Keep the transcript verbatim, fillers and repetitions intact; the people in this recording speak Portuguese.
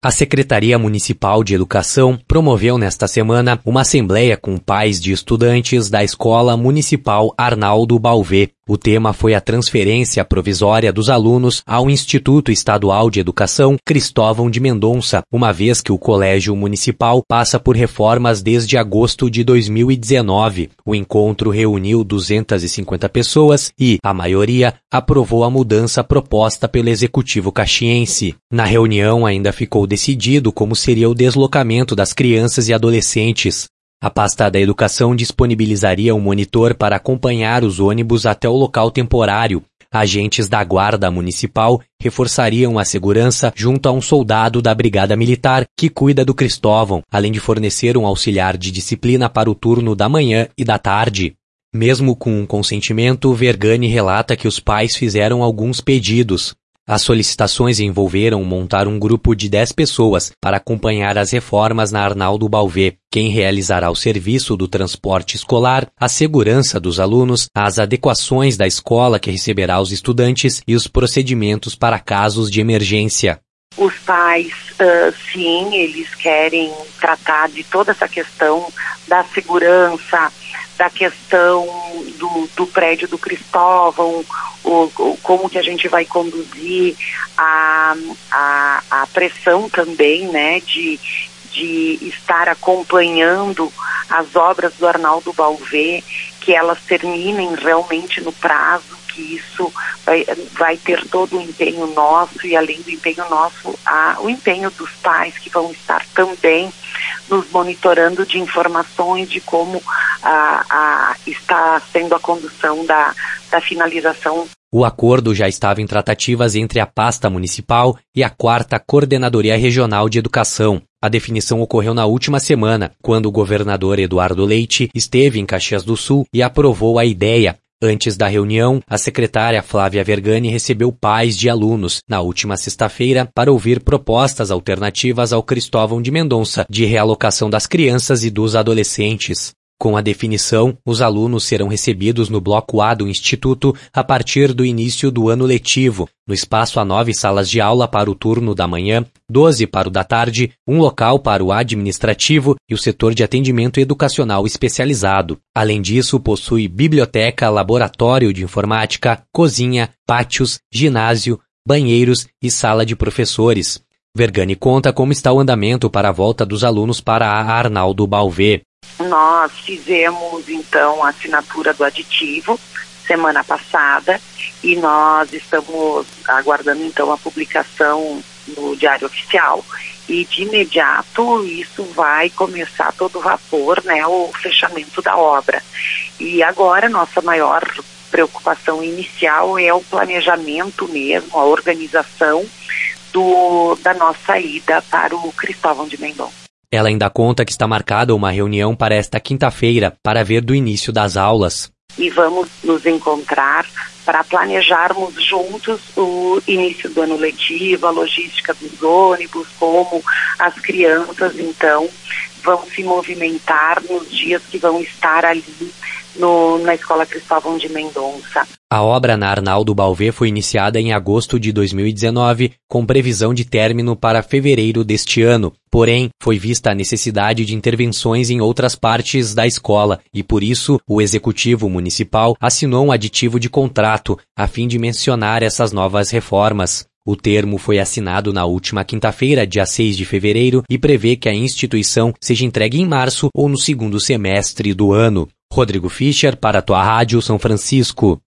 A Secretaria Municipal de Educação promoveu nesta semana uma assembleia com pais de estudantes da Escola Municipal Arnaldo Balvê. O tema foi a transferência provisória dos alunos ao Instituto Estadual de Educação Cristóvão de Mendonça, uma vez que o Colégio Municipal passa por reformas desde agosto de dois mil e dezenove. O encontro reuniu duzentas e cinquenta pessoas e, a maioria, aprovou a mudança proposta pelo Executivo caxiense. Na reunião ainda ficou decidido como seria o deslocamento das crianças e adolescentes. A pasta da Educação disponibilizaria um monitor para acompanhar os ônibus até o local temporário. Agentes da Guarda Municipal reforçariam a segurança junto a um soldado da Brigada Militar que cuida do Cristóvão, além de fornecer um auxiliar de disciplina para o turno da manhã e da tarde. Mesmo com um consentimento, Vergani relata que os pais fizeram alguns pedidos. As solicitações envolveram montar um grupo de dez pessoas para acompanhar as reformas na Arnaldo Balvê, quem realizará o serviço do transporte escolar, a segurança dos alunos, as adequações da escola que receberá os estudantes e os procedimentos para casos de emergência. Os pais, uh, sim, eles querem tratar de toda essa questão da segurança, da questão do, do prédio do Cristóvão, o, o, como que a gente vai conduzir a, a, a pressão também, né, de, de estar acompanhando as obras do Arnaldo Balvê, que elas terminem realmente no prazo, que isso vai, vai ter todo o empenho nosso e, além do empenho nosso, a, o empenho dos pais que vão estar também nos monitorando de informações de como a, a, está sendo a condução da, da finalização. O acordo já estava em tratativas entre a pasta municipal e a quarta Coordenadoria Regional de Educação. A definição ocorreu na última semana, quando o governador Eduardo Leite esteve em Caxias do Sul e aprovou a ideia. Antes da reunião, a secretária Flávia Vergani recebeu pais de alunos, na última sexta-feira, para ouvir propostas alternativas ao Cristóvão de Mendonça de realocação das crianças e dos adolescentes. Com a definição, os alunos serão recebidos no Bloco A do Instituto a partir do início do ano letivo. No espaço há nove salas de aula para o turno da manhã, doze para o da tarde, um local para o administrativo e o setor de atendimento educacional especializado. Além disso, possui biblioteca, laboratório de informática, cozinha, pátios, ginásio, banheiros e sala de professores. Vergani conta como está o andamento para a volta dos alunos para a Arnaldo Balvê. Nós fizemos, então, a assinatura do aditivo semana passada e nós estamos aguardando, então, a publicação no Diário Oficial e, de imediato, isso vai começar todo vapor, né, o fechamento da obra. E agora, nossa maior preocupação inicial é o planejamento mesmo, a organização do, da nossa ida para o Cristóvão de Mendonça. Ela ainda conta que está marcada uma reunião para esta quinta-feira para ver do início das aulas. E vamos nos encontrar para planejarmos juntos o início do ano letivo, a logística dos ônibus, como as crianças, então, vão se movimentar nos dias que vão estar ali no, na Escola Cristóvão de Mendonça. A obra na Arnaldo Balvê foi iniciada em agosto de dois mil e dezenove, com previsão de término para fevereiro deste ano. Porém, foi vista a necessidade de intervenções em outras partes da escola e, por isso, o Executivo Municipal assinou um aditivo de contrato a fim de mencionar essas novas reformas. O termo foi assinado na última quinta-feira, dia seis de fevereiro, e prevê que a instituição seja entregue em março ou no segundo semestre do ano. Rodrigo Fischer, para a tua Rádio São Francisco.